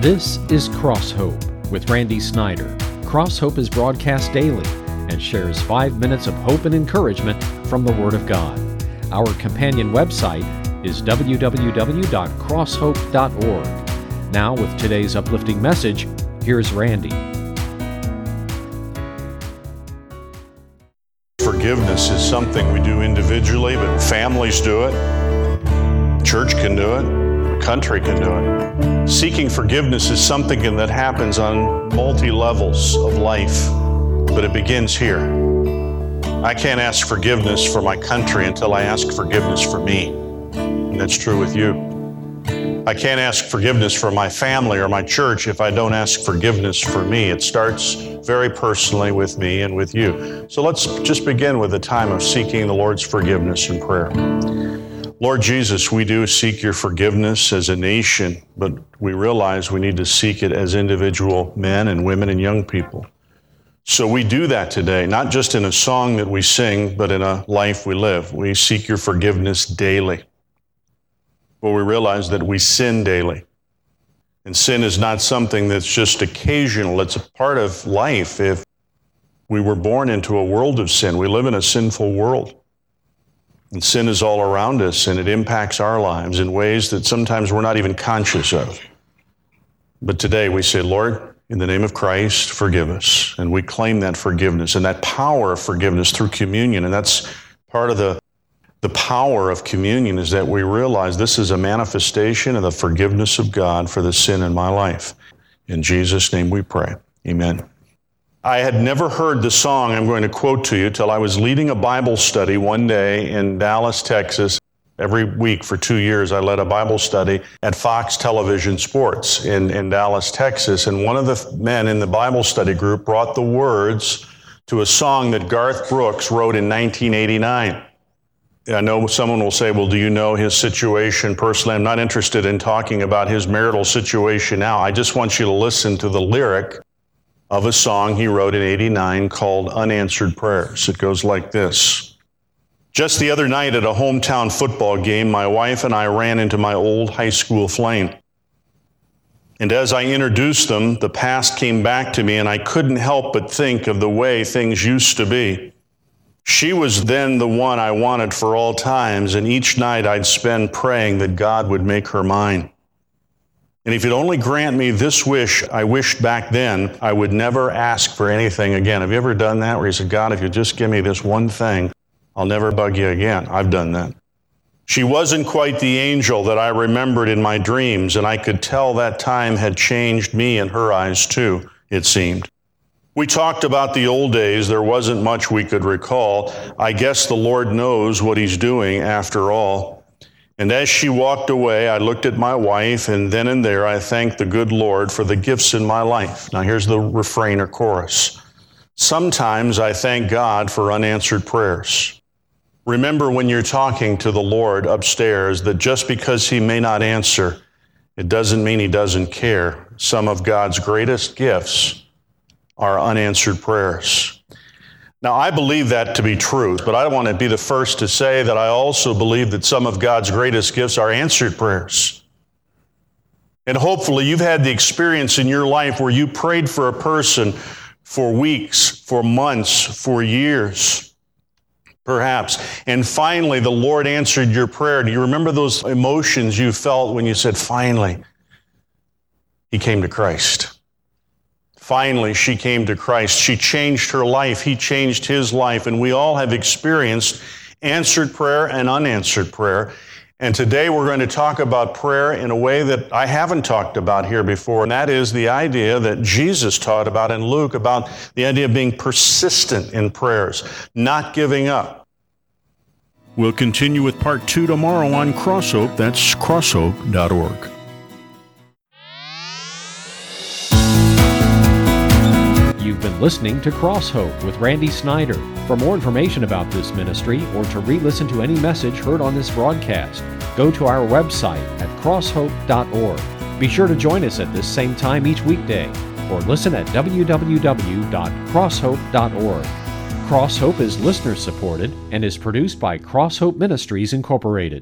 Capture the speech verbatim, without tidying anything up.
This is Cross Hope with Randy Snyder. Cross Hope is broadcast daily and shares five minutes of hope and encouragement from the Word of God. Our companion website is w w w dot cross hope dot org. Now, with today's uplifting message, here's Randy. Forgiveness is something we do individually, but families do it. Church can do it. Country can do it. Seeking forgiveness is something that happens on multi-levels of life, but it begins here. I can't ask forgiveness for my country until I ask forgiveness for me. And that's true with you. I can't ask forgiveness for my family or my church if I don't ask forgiveness for me. It starts very personally with me and with you. So let's just begin with a time of seeking the Lord's forgiveness in prayer. Lord Jesus, we do seek your forgiveness as a nation, but we realize we need to seek it as individual men and women and young people. So we do that today, not just in a song that we sing, but in a life we live. We seek your forgiveness daily. Well, we realize that we sin daily. And sin is not something that's just occasional. It's a part of life. If we were born into a world of sin, we live in a sinful world. And sin is all around us, and it impacts our lives in ways that sometimes we're not even conscious of. But today we say, Lord, in the name of Christ, forgive us. And we claim that forgiveness and that power of forgiveness through communion. And that's part of the, the power of communion, is that we realize this is a manifestation of the forgiveness of God for the sin in my life. In Jesus' name we pray. Amen. I had never heard the song I'm going to quote to you till I was leading a Bible study one day in Dallas, Texas. Every week for two years, I led a Bible study at Fox Television Sports in, in Dallas, Texas. And one of the men in the Bible study group brought the words to a song that Garth Brooks wrote in nineteen eighty-nine. I know someone will say, well, do you know his situation personally? I'm not interested in talking about his marital situation now. I just want you to listen to the lyric of a song he wrote in eighty-nine called Unanswered Prayers. It goes like this. Just the other night at a hometown football game, my wife and I ran into my old high school flame. And as I introduced them, the past came back to me, and I couldn't help but think of the way things used to be. She was then the one I wanted for all times, and each night I'd spend praying that God would make her mine. And if you'd only grant me this wish I wished back then, I would never ask for anything again. Have you ever done that, where you said, God, if you just give me this one thing, I'll never bug you again? I've done that. She wasn't quite the angel that I remembered in my dreams, and I could tell that time had changed me in her eyes too, it seemed. We talked about the old days. There wasn't much we could recall. I guess the Lord knows what he's doing after all. And as she walked away, I looked at my wife, and then and there I thanked the good Lord for the gifts in my life. Now here's the refrain or chorus. Sometimes I thank God for unanswered prayers. Remember when you're talking to the Lord upstairs that just because he may not answer, it doesn't mean he doesn't care. Some of God's greatest gifts are unanswered prayers. Now, I believe that to be true, but I want to be the first to say that I also believe that some of God's greatest gifts are answered prayers. And hopefully you've had the experience in your life where you prayed for a person for weeks, for months, for years, perhaps. And finally, the Lord answered your prayer. Do you remember those emotions you felt when you said, finally, he came to Christ? Finally, she came to Christ. She changed her life. He changed his life. And we all have experienced answered prayer and unanswered prayer. And today we're going to talk about prayer in a way that I haven't talked about here before. And that is the idea that Jesus taught about in Luke, about the idea of being persistent in prayers, not giving up. We'll continue with part two tomorrow on Cross Hope. That's cross hope dot org. You've been listening to Cross Hope with Randy Snyder. For more information about this ministry or to re-listen to any message heard on this broadcast, go to our website at cross hope dot org. Be sure to join us at this same time each weekday, or listen at w w w dot cross hope dot org. Cross Hope is listener supported and is produced by Cross Hope Ministries Incorporated.